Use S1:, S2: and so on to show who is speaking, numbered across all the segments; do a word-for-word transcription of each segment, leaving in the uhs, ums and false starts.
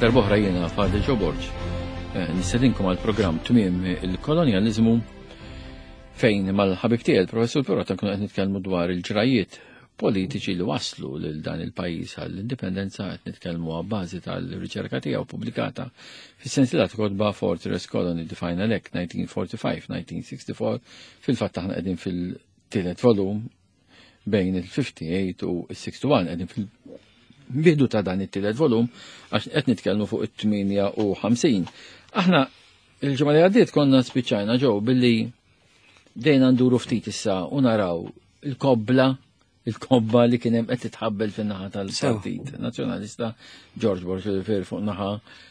S1: darba oħra jiena Fadil Ġoborġ. Nistedinkom għal programm Tmiem il-kolonjaliżmu fejn mal-ħabib tiegħi il-Professur Pirota nkunu qed nitkellmu dwar il-ġrajiet politiċi li waslu lil dan il-pajjiż għall-indipendenza, qed nitkellmu għabbażi tal-riċerka tiegħu pubblikata fis-sensiela kotba Fortress Colony Define Elect nineteen forty-five nineteen sixty-four. Fil-fatt aħna qegħdin fil-tielet volum bejn il-fifty-eight u il-sixty-one qegħdin fil-bidu ta' dan it-tielet volum għax qed nitkellmu fuq it-tminja u ħamsin. Aħna il-ġimgħa li għaddiet konna spiċċajna ġew billi dejna nduru ftit issa u naraw il-kobbla il-kobba li kien hemm qed titħabbel fin-naħa tal-Partit Nazzjonalista George Bush fil fuq naħa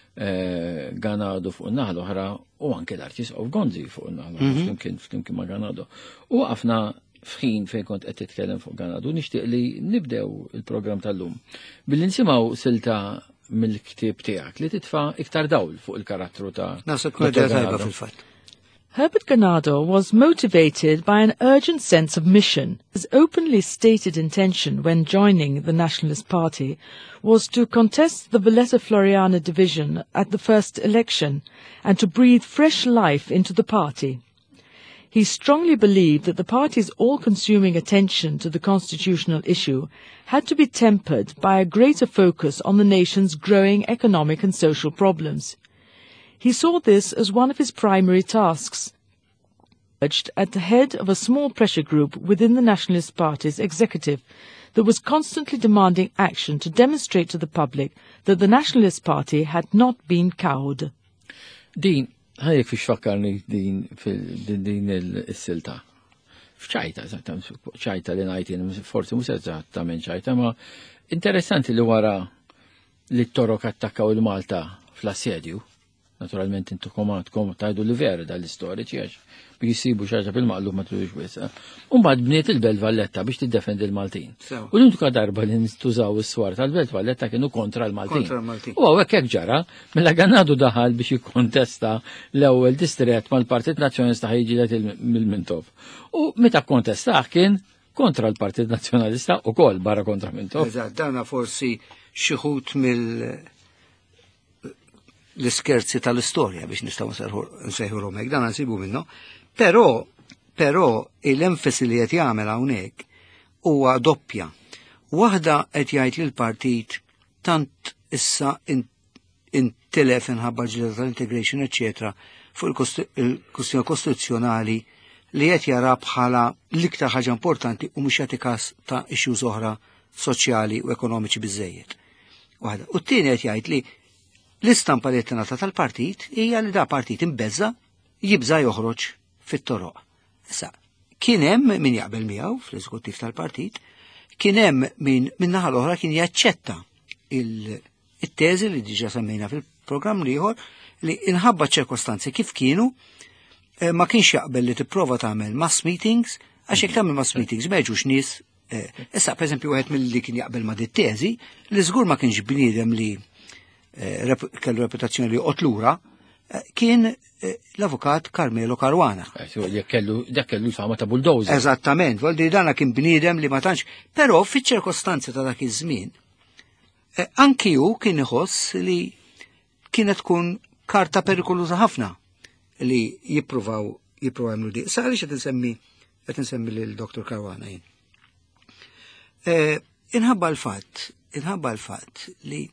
S1: Ganado fuq naħa l-oħra u anke l-Arċis of Gonzi fuq naħa flimkien flimkien ma' Ganado. U waqafna f'ħin fejn kont qed titkellem fuq Ganado nixtieq li nibdew il-programm tal-lum billi nisimgħu silta mill-ktieb tiegħek li titfa' iktar dawl fuq il-karattru ta'
S2: Naħseb kull tajba fil-fatt.
S3: Herbert Ganado was motivated by an urgent sense of mission. His openly stated intention when joining the Nationalist Party was to contest the Valletta-Floriana division at the first election and to breathe fresh life into the party. He strongly believed that the party's all-consuming attention to the constitutional issue had to be tempered by a greater focus on the nation's growing economic and social problems. He saw this as one of his primary tasks. At the head of a small pressure group within the Nationalist Party's executive that was constantly demanding action to demonstrate to the public that the Nationalist Party had not been cowed.
S1: Din, ħajek fiex fakkarni din din il-silta. F'ċajta, ċajta li najtin, forsi mhux eżattament ċajta, ma interessanti li wara li t-torok attakkaw il-Malta fl-assedju. Naturalment intu komat kom tajdu li vera dal-istoriċi għax biex jisibu xaġa bil-maqlub ma tudux wisa. Umbad bniet il-Belt Valletta biex tiddefendi l-Maltin. U l-intuka darba li nistużaw is-swar tal-Belt Valletta kienu kontra l-Maltin. U għawek hekk ġara, mela Ganado daħal biex jikkontesta l-ewwel distret mal-Partit Nazzjonalista ħejġilet mill-Mintov. U meta kontestaħ kien kontra l-Partit Nazzjonalista u kol barra kontra Mintov.
S2: Eżatt, dana forsi xi ħut mill l-iskerzi tal-istorja biex nistaw nsejħu romek, dan nsibu minnu. Però, però l-enfasi li qed jagħmel hawnhekk huwa doppja. Waħda qed jgħid li l-partit tant issa intilef inħabba ġlieda tal-integration eċetera fuq il-kwistjoni kostituzzjonali li qed jara bħala l-iktar ħaġa importanti u mhux jagħti każ ta' issues oħra soċjali u ekonomiċi biżejjed. Waħda. U t-tieni qed jgħid li l-istampa li tingħata tal-partit hija li da partit imbeżza jibża joħroġ fit-toroq. Issa, kien hemm min jaqbel miegħu fl-eżekuttiv tal-partit, kien hemm min min-naħa l-oħra kien jaċċetta il-teżi li diġà semmejna fil-programm ieħor li inħabba ċirkostanzi kif kienu ma kienx jaqbel li tipprova tagħmel mass meetings għax jekk tagħmel mass meetings ma jiġux nies. Issa pereżempju wieħed milli kien jaqbel ma' dit-teżi li żgur ma kienx bniedem li kellu reputazzjoni li qotlura kien l-avukat Carmelo Caruana.
S1: Dak kellu l-fama ta' bulldozer.
S2: Eżattament, voldi dana kien bniedem li ma tantx, però fiċ-ċirkostanzi ta' dak iż-żmien anki hu kien iħoss li kienet tkun karta perikoluża ħafna li jippruvaw jippruvaw jagħmlu di. Sa għaliex qed insemmi qed insemmi lil doktor Caruana jien. Inħabba l-fatt, inħabba l-fatt li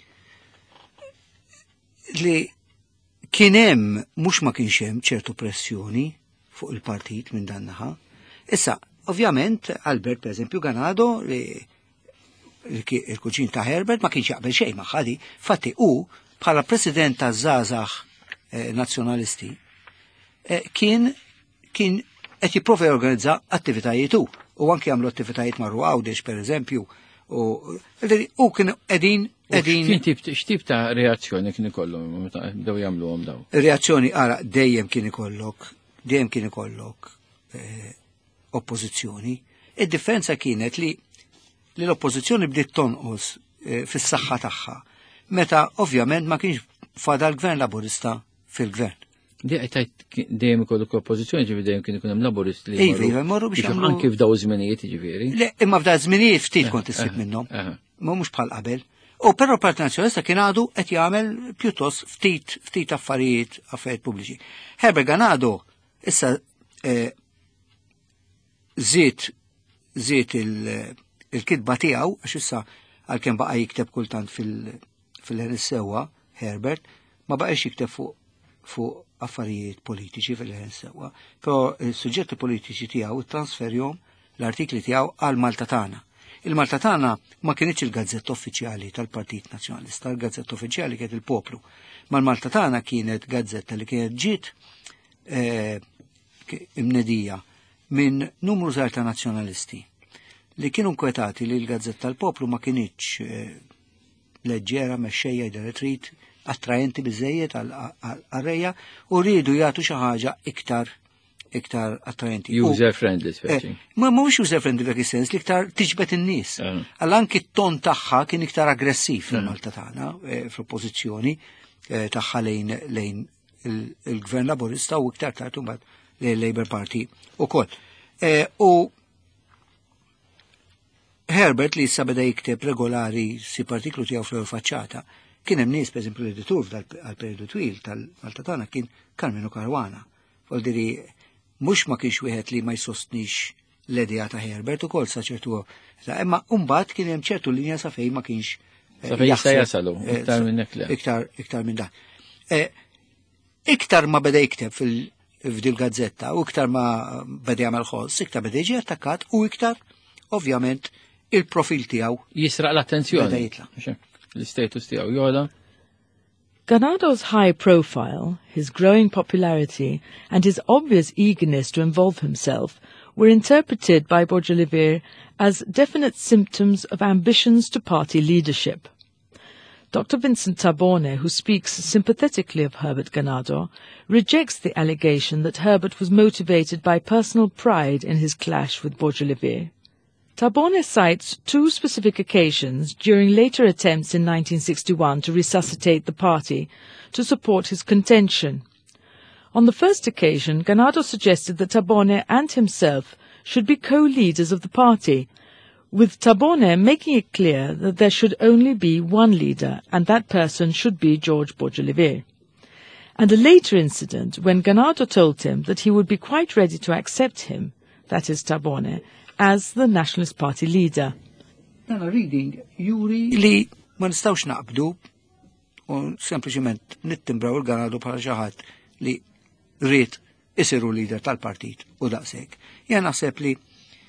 S2: li kien hemm mhux ma kienx hemm ċertu pressjoni fuq il-partit minn dan naħa. Issa, ovvjament, Albert pereżempju Ganado li il-kuċin ta' Herbert ma kienx jaqbel xejn magħha di, fatti hu bħala president taż-żgħażagħ nazzjonalisti kien kien qed jipprova jorganizza attivitajiet hu u anke jagħmlu attivitajiet marru Għawdex pereżempju u kienu qegħdin
S1: X'tip ta' reazzjoni kien ikollhom meta bdew jagħmluhom daw?
S2: Reazzjoni ara dejjem kien ikollok, dejjem kien ikollok oppożizzjoni. Id-differenza kienet li li l-oppożizzjoni bdiet tonqos fis-saħħa tagħha meta ovvjament ma kienx fada l-Gvern Laburista fil-Gvern.
S1: Dejjem ikollok oppożizzjoni ġifieri dejjem kien ikun hemm Laburisti li
S2: jmorru biex
S1: anke f'daw żminijiet ġifieri.
S2: Le, imma f'daw żminijiet ftit kont issib minnhom. Ma mhux bħal qabel. U però l-Partit Nazzjonalista kien għadu qed jagħmel pjuttost ftit ftit affarijiet affarijiet pubbliċi. Herbert Ganado issa żied żied il-kitba tiegħu għax issa għalkemm baqa' jikteb kultant fil-ħelsewwa Herbert ma baqax jikteb fuq fuq affarijiet politiċi fil-ħelsewwa, però is-suġġetti politiċi tiegħu transferjhom l-artikli tiegħu għal Maltatana. Il-Maltatana ma kienx il-gazzetta uffiċjali tal-Partit Nazzjonalista, il-gazzetta uffiċjali kienet il-Poplu. Ma l-Maltatana kienet gazzetta li kienet ġiet imnedija minn numru żgħar ta' nazzjonalisti li kienu nkwetati li l-gazzetta tal-Poplu ma kienx leġġera mexxejja jidher trid attrajenti biżejjed għal-arreja u rridu jagħtu xi ħaġa iktar iktar attrajenti.
S1: User friendly, speċi.
S2: Ma mhux user friendly f'dak is-sens li iktar tiġbed in-nies. Għal anki t-ton tagħha kien iktar aggressiv fil-Maltatana fl-oppożizzjoni tagħha lejn lejn il-Gvern Laburista u iktar tard imbagħad lejn Labour Party ukoll. U Herbert li issa beda jikteb regolari si partiklu tiegħu fl-faċċata kien hemm nies pereżempju l-editur għal-perjodu twil tal-Maltatana kien Carmenu Caruana. Voldiri mhux ma kienx wieħed li ma jsostnix l-idea ta' Herbert ukoll sa ċertu imma mbagħad kien hemm ċertu linja sa fejn ma kienx
S1: sa fejn jista' jasalu iktar minn hekk.
S2: Iktar iktar minn dan. Iktar ma beda jikteb f'dil gazzetta u iktar ma beda jagħmel ħoss, iktar beda jiġi attakkat u iktar ovvjament il-profil tiegħu
S1: jisraq l-attenzjoni. L-istatus tiegħu jola.
S3: Ganado's high profile, his growing popularity, and his obvious eagerness to involve himself were interpreted by Bourdieu-Olivier as definite symptoms of ambitions to party leadership. Doctor Vincent Tabone, who speaks sympathetically of Herbert Ganado, rejects the allegation that Herbert was motivated by personal pride in his clash with Bourdieu-Olivier. Tabone cites two specific occasions during later attempts in nineteen sixty-one to resuscitate the party to support his contention. On the first occasion, Ganado suggested that Tabone and himself should be co-leaders of the party, with Tabone making it clear that there should only be one leader, and that person should be George Bourdieu-Olivier. And a later incident when Ganado told him that he would be quite ready to accept him, that is Tabone, as the Nationalist Party leader.
S2: Nana reading juri li ma nistawx naqbdu u sempliċement nittimbraw il-Ganado bħala xi ħadd li rrid isiru leader tal-partit u daqshekk. Jien naħseb li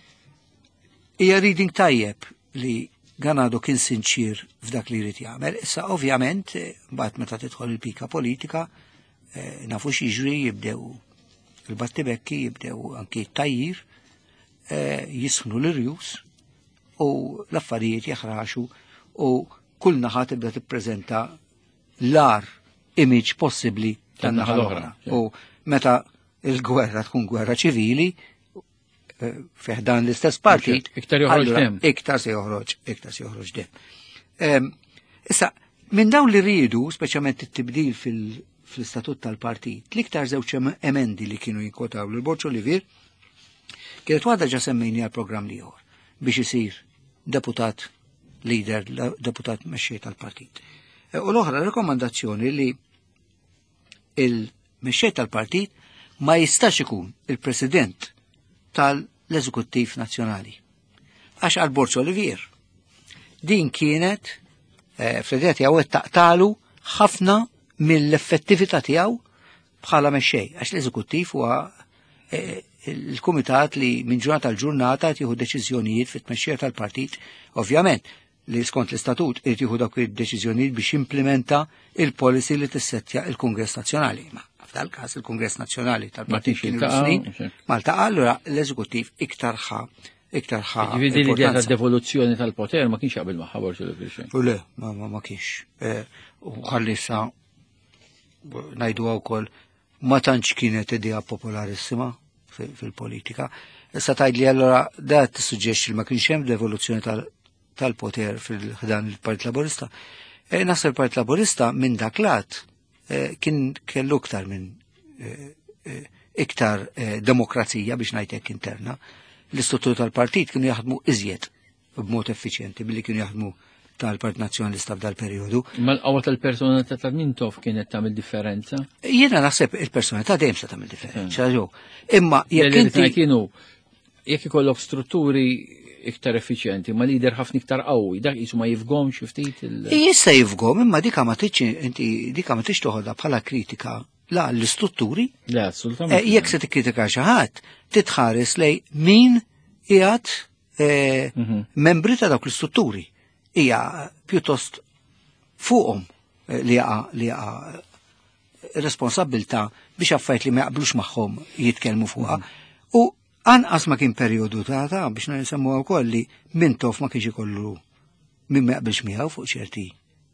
S2: hija reading tajjeb li Ganado kien sinċir f'dak li jrid jagħmel. Issa ovvjament mbagħad meta tidħol il-pika politika nafu x'jiġri jibdew il-battibekki jibdew anki tajjir jisħnu l-irjus u l-affarijiet jaħraxu u kull naħa tibda tippreżenta l-ar image possibbli tan-naħa l-oħra. U meta il-gwerra tkun gwerra ċivili fiħdan l-istess partit,
S1: iktar joħroġ dem.
S2: Iktar se joħroġ, iktar se joħroġ dem. Issa, minn dawn li rridu, speċjalment it-tibdil fil-istatut tal-partit, l-iktar żewġ emendi li kienu jinkotaw l-Bourdieu-Olivier kienet waħda ġa semmejni għal-programm liħor biex isir deputat leader, deputat mexxej tal-partit. U l-oħra rekomandazzjoni li il-mexxej tal-partit ma jistax ikun il-president tal-eżekuttiv nazzjonali. Għax għal-Bourdieu-Olivier. Din kienet fl-idea tiegħu taqtalu ħafna mill-effettività tiegħu bħala mexxej, għax l-eżekuttiv huwa il-kumitat li minn ġurnata l-ġurnata tieħu deċiżjonijiet fit-tmexxija tal-partit, ovvjament li skont l-istatut irid jieħu dawk id-deċiżjonijiet biex implementa il-policy li tissettja il-Kungress Nazzjonali. Ma f'dal każ il-Kongress Nazzjonali tal-Partit kien snin Malta allura l-eżekuttiv iktar ħa iktar ħa.
S1: Ġifieri l-idea tad-devoluzzjoni tal-poter ma kienx qabel magħha Bourdieu-Olivier.
S2: Le, ma ma kienx. U ħallissa ngħidu wkoll ma tantx kienet idea popolarissima fil-politika. Issa tgħidli allura da tissuġġexxi li ma kienx hemm devoluzzjoni tal-poter fil-ħdan il-Partit Laburista. Naħseb il-Partit Laburista minn dak lat kien kellu iktar minn iktar demokrazija biex ngħidlek interna. L-istruttura tal-partit kienu jaħdmu iżjed b'mod effiċjenti billi kienu jaħdmu tal-Partit Nazzjonalista f'dal perjodu.
S1: Ma l-qawwa tal-personalità ta' Mintoff kienet tagħmel differenza?
S2: Jiena naħseb il-personalità dejjem se tagħmel differenza. Imma jekk inti
S1: kienu jekk ikollok strutturi iktar effiċjenti, ma lider ħafna iktar qawwi, dak jisu ma jifgom xi ftit il-
S2: Jista' jifgom, imma dika ma tiġ inti dika ma tiġ toħodha bħala kritika la l-istrutturi.
S1: Le, assolutament.
S2: Jekk se tikkritika xi ħadd, titħares lej min qiegħed membri ta' dawk l-istrutturi. Hija pjuttost fuqhom li jaqa' li jaqa' responsabbilta biex affarijiet li ma jaqblux magħhom jitkellmu fuqha. U anqas ma kien perjodu ta' ta' biex nisemmu wkoll li Mintoff ma kienx ikollu min ma jaqbilx miegħu fuq ċerti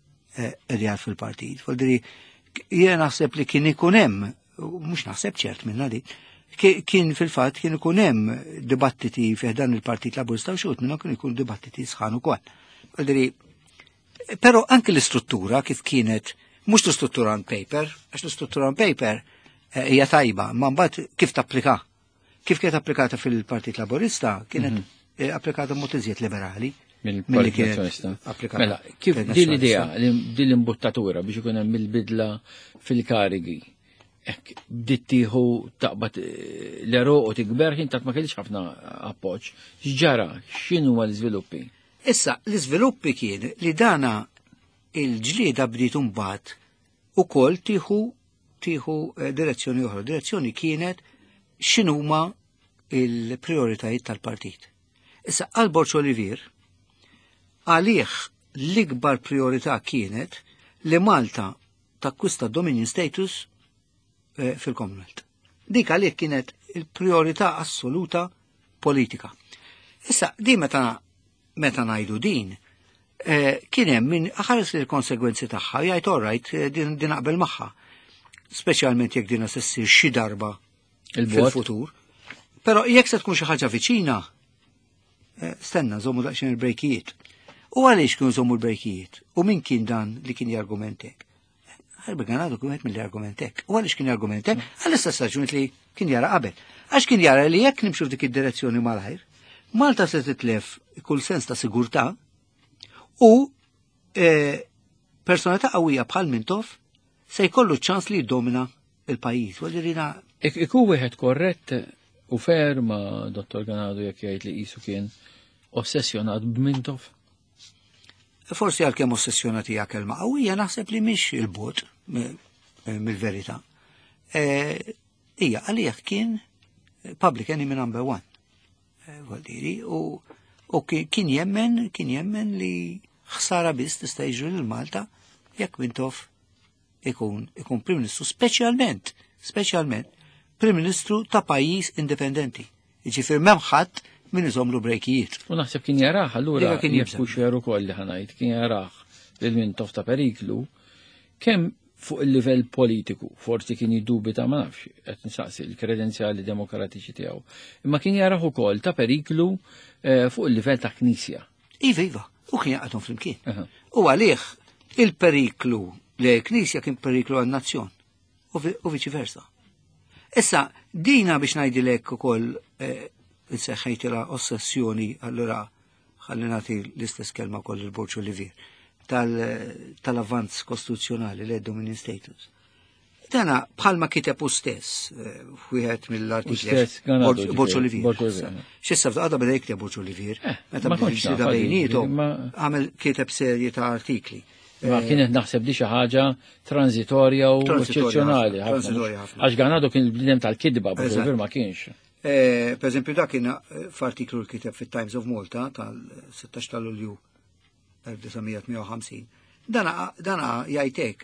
S2: qedjat fil-partit. Fodri jiena naħseb li kien ikun hemm, mhux naħseb ċert minna di, kien fil-fatt kien ikun hemm dibattiti fih dan il-Partit Laburista u xut minnhom kien ikun dibattiti sħan ukoll. Fodri, però anke l-istruttura kif kienet mhux l-istruttura on paper, għax l-istruttura on paper hija tajba, ma mbagħad kif tapplika. Kif kienet applikata fil-Partit Laburista kienet applikata mod iżjed liberali.
S1: mill-Partit Nazzjonalista. Mela, kif din l-idea, din l-imbuttatura biex ikun hemm il-bidla fil-karigi, bdiet tieħu taqbad l-eroq u tikber ħin ma kellix ħafna appoġġ. X'ġara, x'inhu l-iżviluppi?
S2: Issa, l-iżviluppi kien li dana il-ġlieda bdiet imbagħad ukoll tieħu tieħu direzzjoni oħra. Direzzjoni kienet x'inhuma il-prioritajiet tal-partit. Issa għal Borċ Olivier għalih l-ikbar priorità kienet li Malta takkwista Dominion status eh, fil-Commonwealth. Dik għalih kienet il-priorità assoluta politika. Issa, di meta meta ngħidu din, eh, kien hemm min ħares il-konsegwenzi tagħha, jgħid orajt din din naqbel magħha. Speċjalment jekk din se ssir xi darba fil-futur. Però jekk se tkun xi ħaġa viċina, eh, stenna żommu daqsxejn il-brejkijiet. U għaliex kienu żommu l-brejkijiet? U min kien dan li kien jargumentek? Ħarbi għanadu kien mill jargumentek. U għaliex kien jargumentek? Għall-istess raġuni li kien jara qabel. Għax kien jara li jekk nimxu f'dik id-direzzjoni malħajr, Malta se titlef kull sens ta' sigurtà u eh, personalità qawwija bħal Mintoff se jkollu ċans li jiddomina il-pajjiż. Walirina
S1: Iku wieħed korrett u ferma Dottor Ganado jekk jgħid li qisu kien ossessjonat b'Mintoff.
S2: Forsi għalkemm ossessjonati hija kelma qawwija naħseb li mhix il-bot mill-verità. Hija għalih kien public enemy number one. Għaldiri, u, u kien jemmen, kien jemmen li ħsara biss tista' jiġri lil Malta jekk Mintoff ikun ikun Prim Ministru, speċjalment, speċjalment Prim Ministru ta' pajjiż indipendenti. Jiġifier m'hemm ħadd min iżomlu brejkijiet.
S1: U naħseb kien jaraħ allura kien jekk xeru koll li ħanajt, kien jaraħ lil Mintoff ta' periklu kemm fuq il-livell politiku, forsi kien jiddubita ma nafx, qed nisaqsi l-kredenzjali demokratiċi tiegħu. Imma kien jaraħ ukoll ta' periklu fuq il-livell ta' Knisja.
S2: Iva, iva, u kien jaqgħadhom flimkien. U għalih il-periklu li Knisja kien periklu għan-nazzjon u viċi versa. Issa dina biex ngħidilek ukoll inseħħejtilha ossessjoni, allura ħalli nagħti l-istess kelma wkoll il-Borċ Olivier tal-avvanz kostituzzjonali li Dominion status. Dana bħalma kiteb u stess wieħed mill-artikli Borċ Olivier. X'issa f'daqqa beda jikteb Borċ Olivier, meta biex bejnietom għamel kiteb serje ta' artikli.
S1: Ma kienet naħseb di xi ħaġa transitorja u eċċezzjonali. Għax Ganado kien il-bniem tal-kidba, Borċ Olivier ma kienx.
S2: Per eżempju dak kien f'artiklu l-kiteb fit-Times of Malta tal-sittax ta' Lulju elf tisa' tmien u ħamsin. Dana dana jgħidlek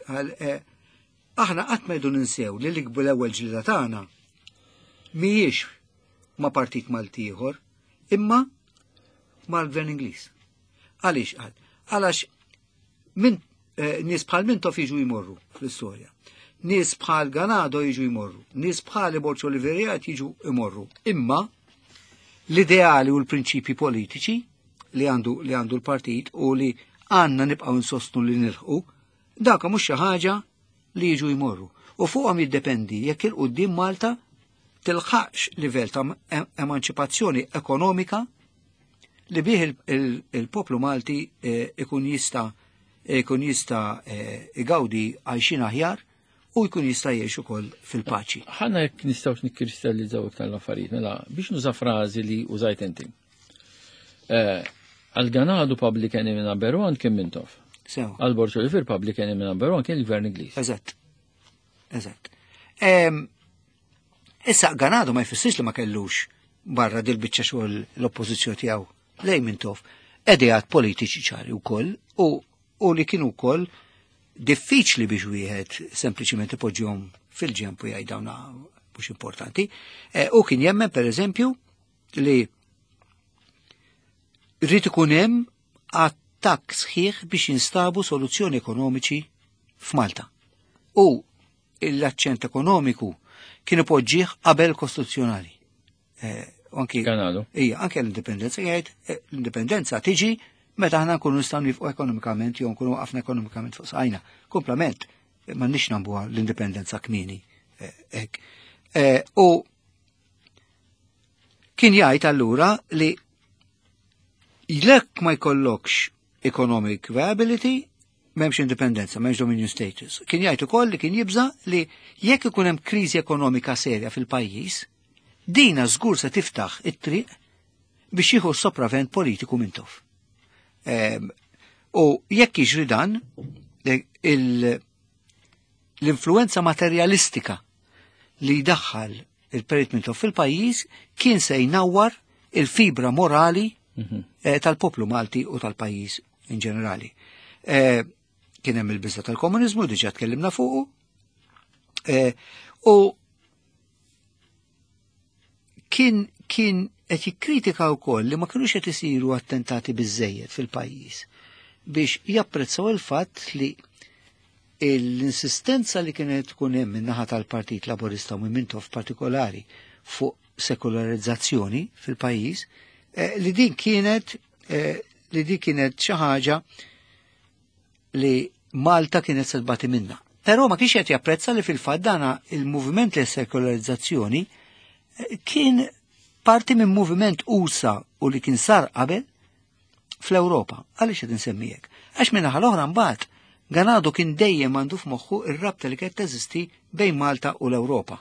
S2: aħna qatt ma jdu ninsew li l-ikbu l-ewwel ġlieda tagħna mhijiex ma' partit Malti ieħor, imma mal-Gvern Ingliż. Għaliex qal? Għalax min nies bħal Mintoff jiġu jmorru fl-istorja. Nies bħal Ganado jiġu jmorru, nies bħal Borċ Olivier jiġu jmorru. Imma l-ideali u l-prinċipji politiċi li għandu li għandu l-partit u li għandna nibqgħu nsostnu li nilħqu, dak mhux xi ħaġa li jiġu jmorru. U fuqhom jiddependi jekk il-qudiem Malta tilħaqx livell ta' emanċipazzjoni ekonomika li bih il-poplu Malti ikun jista' ikun jista' igawdi għajxin aħjar u jkun jista' jgħix ukoll fil-paċi.
S1: Ħanna jekk nistgħux nikkristallizzaw iktar l-affarijiet, mela biex nuża frażi li użajt inti. Għal-Ganadu public enemy number one kien Mintoff. Għal-Borċu Oliver public enemy number one kien il-Gvern Ingliż.
S2: Eżatt. Eżatt. Issa Ganadu ma jfissirx li ma kellux barra dil-biċċa xogħol l-oppożizzjoni tiegħu lej Mintoff edijat politiċi ċari wkoll u u li kienu wkoll diffiċli biex wieħed sempliċiment ipoġġihom fil-ġemp u jgħid dawn mhux importanti. U kien jemmen pereżempju li rrid ikun hemm attakk sħiħ biex jinstabu soluzzjoni ekonomiċi f'Malta. U l-aċċent ekonomiku kien ipoġġih qabel kostituzzjonali. Anki
S1: Ganadu.
S2: Ija, anke l-indipendenza jgħid l-indipendenza tiġi meta aħna nkunu nistgħu nifqu ekonomikament jew nkunu waqafna ekonomikament fuq sajna. Komplement, m'għandniex nagħmluha l-indipendenza kmieni hekk. U kien jgħid allura li jlek ma jkollokx economic viability m'hemmx indipendenza, m'hemmx dominion status. Kien jgħid ukoll li kien jibża li jekk ikun hemm kriżi ekonomika serja fil-pajjiż, dina żgur se tiftaħ it-triq biex jieħu sopravent politiku Mintoff. U jekk jiġri dan, l-influenza materialistika li jdaħħal il-Perit Mintoff fil-pajjiż kien se jnawwar il-fibra morali tal-poplu Malti u tal-pajjiż in ġenerali. Kien hemm il-biża tal-komuniżmu diġà tkellimna fuqu. U kien kien qed jikkritika wkoll li ma kinux qed isiru attentati biżejjed fil-pajjiż biex japprezzaw il-fatt li l-insistenza li kienet tkun hemm min-naħa tal-Partit Laburista u minn Mintoff partikolari fuq sekolarizzazzjoni fil-pajjiż li din kienet li din kienet xi ħaġa li Malta kienet selbati minnha. Però ma kienx qed japprezza li fil-fatt dana il-moviment li sekolarizzazzjoni kien parti minn moviment usa u li kien sar qabel fl-Ewropa. Għaliex qed insemmijek? Għax minn naħa l-oħra mbagħad Ganadu kien dejjem għandu f'moħħu ir-rabta li kienet teżisti bejn Malta u l-Ewropa.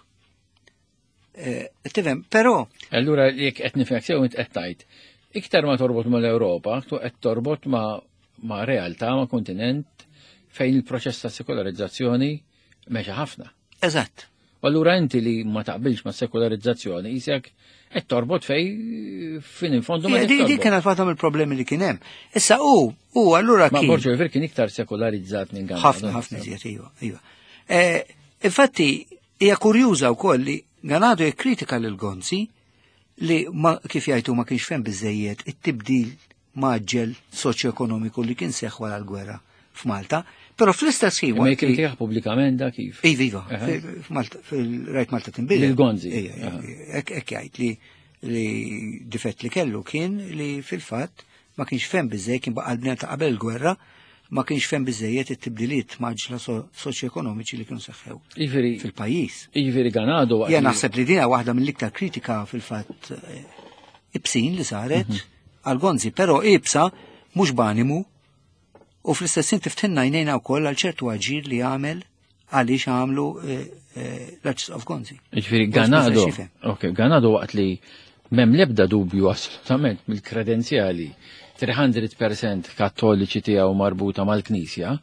S2: Tifhem, però
S1: allura jekk qed nifhmek sew int qed tgħid, iktar ma torbot mal-Ewropa, qed torbot ma' ma' realtà, ma' kontinent fejn il-proċess ta' sekolarizzazzjoni mexa ħafna.
S2: Eżatt.
S1: Allura inti li ma taqbilx ma' sekolarizzazzjoni jisek qed torbot fej fin infondu ma
S2: Di di kien għalfatom il-problemi li kien hemm. Issa u u allura
S1: ma
S2: kien.
S1: Borġo Oliver kien iktar sekolarizzat minn Ganadu.
S2: Ħafna ħafna iżjed iva, iva. Infatti hija kurjuża wkoll li Ganadu jikkritika lil Gonzi li ma kif jgħidu ma kienx fehm biżejjed it-tibdil maġġel soċjo-ekonomiku li kien seħħ wara l-gwerra f'Malta. Però fl-istess ħin
S1: ma jkritikaħ pubblikament da kif.
S2: Iva, iva, f'Malta, fil-Rajt Malta tinbidel.
S1: Il-Gonzi.
S2: Hekk jgħid li li difett li kellu kien li fil-fatt ma kienx fehm biżejjed kien baqa' l-bnien ta' qabel il-gwerra ma kienx fehm biżejjed it-tibdiliet maġla soċjo-ekonomiċi li kienu seħħew fil-pajjiż.
S1: Jiġifieri Ganadu
S2: Jien naħseb li dinha waħda mill-iktar kritika fil-fatt ibsin li saret għal Gonzi, però ibsa mhux banimu u fl-istessin tiftinna jnejna wkoll għal ċertu aġir li għamel għaliex għamlu l-Arċis of Gonzi.
S1: Ġifieri Ganadu, ok, Ganadu waqt li m'hemm l-ebda dubju assolutament mill-kredenzjali three percent kattoliċi tiegħu marbuta mal-Knisja,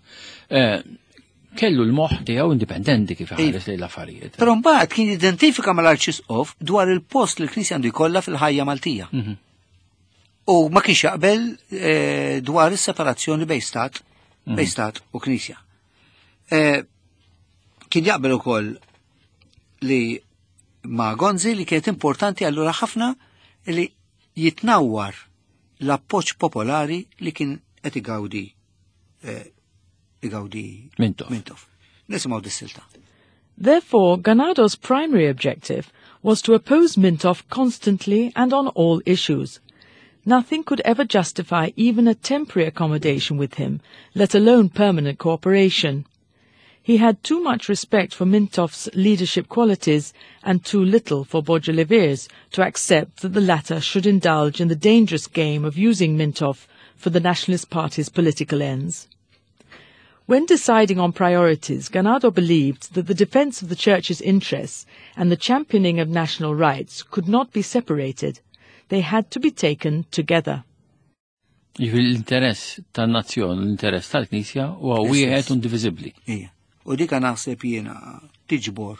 S1: kellu l-moħħ tiegħu indipendenti kif ħares lejn l-affarijiet.
S2: Però mbagħad kien jidentifika mal-Arċis of dwar il-post li l-Knisja għandu jkollha fil-ħajja Maltija. U ma kienx jaqbel dwar is-separazzjoni bejn stat bejn stat u Knisja. Kien jaqbel ukoll li ma' Gonzi li kienet importanti allura ħafna li jitnawwar l-appoġġ popolari li kien qed igawdi igawdi Mintoff. Nisimgħu dis-silta.
S3: Therefore, Ganado's primary objective was to oppose Mintoff constantly and on all issues. Nothing could ever justify even a temporary accommodation with him, let alone permanent cooperation. He had too much respect for Mintoff's leadership qualities and too little for Bourdieu-Lever's to accept that the latter should indulge in the dangerous game of using Mintoff for the Nationalist Party's political ends. When deciding on priorities, Ganado believed that the defence of the Church's interests and the championing of national rights could not be separated. They had to be taken together.
S1: L-interess tan-nazzjon, l-interess tal-Knisja huwa wieħed indivisibbli.
S2: U dika naħseb jiena tiġbor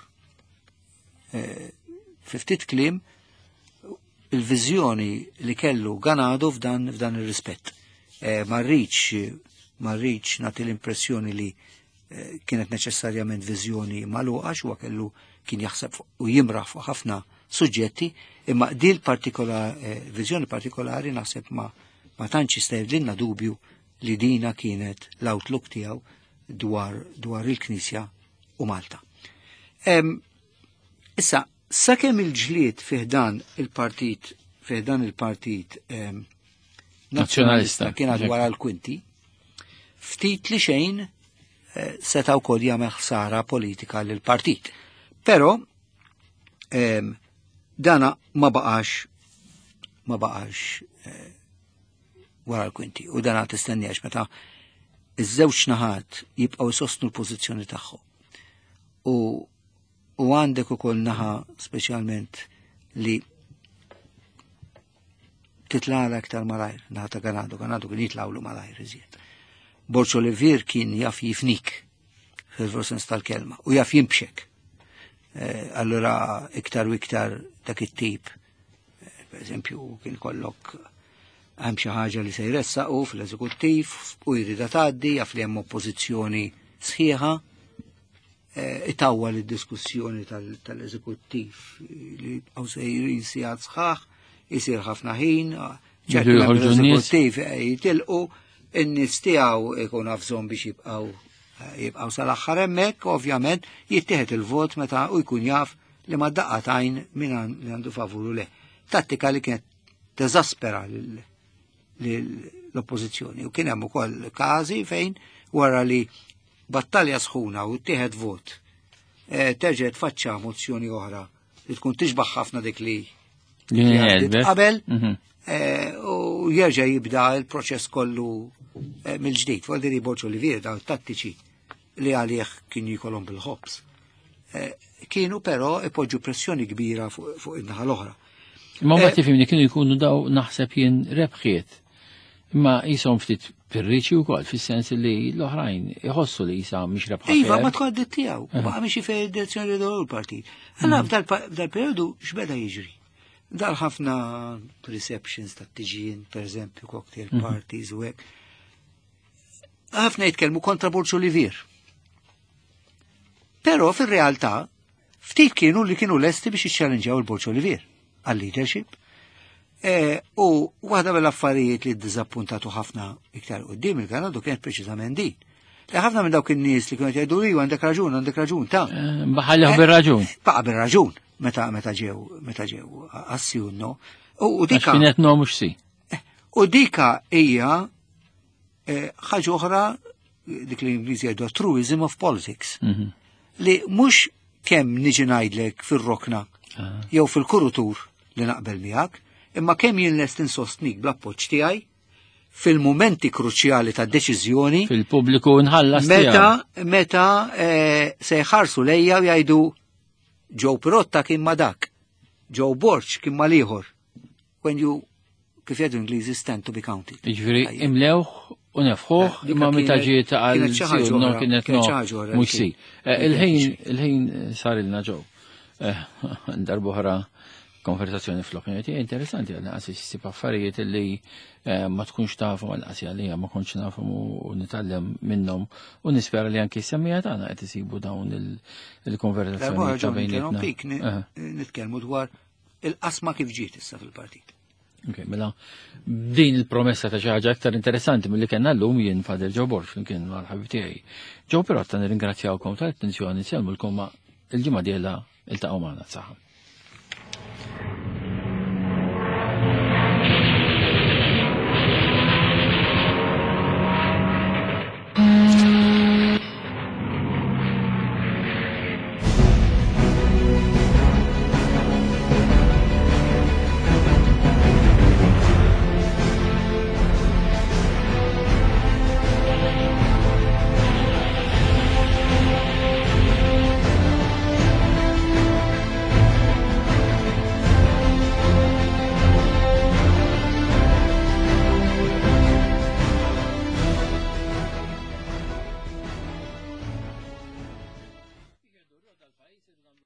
S2: fi ftit kliem il-viżjoni li kellu Ganado f'dan f'dan ir-rispett. Ma rridx ma rridx nagħti l-impressjoni li kienet neċessarjament viżjoni magħluqa huwa kellu kien jaħseb u jimraħ fuq ħafna suġġetti, imma dil partikolari viżjoni partikolari naħseb ma ma tantx jista' jgħidilna dubju li dina kienet l-outlook tiegħu dwar dwar il-Knisja u Malta. Issa, sakemm il-ġlied fih dan il-partit fih dan il-partit nazzjonalista kien wara l-kwinti, ftit li xejn seta' wkoll jagħmel ħsara politika lil partit. Però dana ma baqax ma baqax wara l-kwinti u dana tistenniex meta iż-żewġ naħat jibqgħu jsostnu l-pożizzjoni tagħhom. U u għandek ukoll naħa speċjalment li titlala aktar malajr, naħa ta' Ganado, Ganado kien jitlawlu malajr iżjed. Bourdieu-Lever kien jaf jifnik fil-versens tal-kelma u jaf jimbxek. Allura iktar u iktar dak it-tip, per eżempju, kien kollok hemm xi ħaġa li se jressaqu fl-eżekuttiv u jrida tgħaddi jaf li hemm oppożizzjoni sħiħa, itawwal id-diskussjoni tal-eżekuttiv li bqgħu sejrin sigħat sħaħ, isir ħafna ħin, ċerti l-eżekuttiv jitilqu, in-nies tiegħu jkun għafżhom biex jibqgħu jibqgħu sal-aħħar hemmhekk, ovvjament jittieħed il-vot meta u jkun jaf li ma daqqatajn min li għandu favuru le. Tattika li kienet teżaspera l-oppożizzjoni u kien hemm ukoll każi fejn wara li battalja sħuna u ttieħed vot terġa' tfaċċa mozzjoni oħra li tkun tixbaħ ħafna dik li qabel u jerġa' jibda l-proċess kollu mill-ġdid. Għaldi Bourdieu-Lever daw tattiċi li għalih kienu jkollhom bil-ħobs. Kienu però ipoġġu pressjoni kbira fuq in-naħa l-oħra.
S1: Ma mbagħad tifhimni kienu jkunu daw naħseb jien rebħiet. Imma jisom ftit pirriċi wkoll fis-sens li l-oħrajn iħossu li jisa mhix rebħa.
S2: Iva ma tkoddit tiegħu, baqa' mixi fejn id-direzzjoni li dawru l-partit. Allura f'dal-perjodu x'beda jiġri? Dar ħafna receptions ta' tiġin, per eżempju, cocktail parties u hekk. Ħafna jitkellmu kontra Bourdieu-Lever. Però fir-realtà ftit kienu li kienu lesti biex jiċċallenġaw il-Bourdieu-Lever għal-leadership. U waħda mill-affarijiet li ddiżappuntatu ħafna iktar qudiem il-Ganado kienet preċiżament din. Li ħafna minn dawk in-nies li kienu jgħidu iva għandek raġun, għandek raġun ta'
S1: baħallew bir-raġun.
S2: Baqa' bir-raġun meta meta ġew meta ġew assjunno. U dika
S1: kienet no mhux si.
S2: U dika hija ħaġa oħra dik li l-Ingliżi jgħidu truism of politics. Li mhux kemm niġi ngħidlek fir-rokna jew fil-kurutur li naqbel miegħek, imma kemm jien lest insostnik bl-appoġġ tiegħi fil-mumenti kruċjali tad-deċiżjoni
S1: fil-pubbliku nħallas
S2: meta meta se jħarsu lejja u jgħidu Joe Pirotta kien ma dak, Joe Borch kien ma liħor. When you kif jgħidu Ingliżi stand to be counted.
S1: Jiġifieri imlewh u nefħuh imma meta ġiet għal no kienet no mhux si. Il-ħin il-ħin sar ilna ġew. Darbohra konversazzjoni fl-opinjoni tiegħi interessanti għal qasi ssib affarijiet li ma tkunx tafhom għal qasi għalija ma kontx nafhom u nitgħallem minnhom u nispera li anke s-semmija tagħna qed isibu dawn il-konversazzjoni ta' bejnietna.
S2: Nitkellmu dwar il-qasma kif ġiet issa fil-partit.
S1: Ok, mela din il-promessa ta' xi ħaġa aktar interessanti milli kellna llum jien Fader Joe Borch flimkien mal-ħabib tiegħi. Joe Pirotta nirringrazzjawkom tal-attenzjoni selmulkom ma' il-ġimgħa dieħla iltaqgħu magħna saħħa.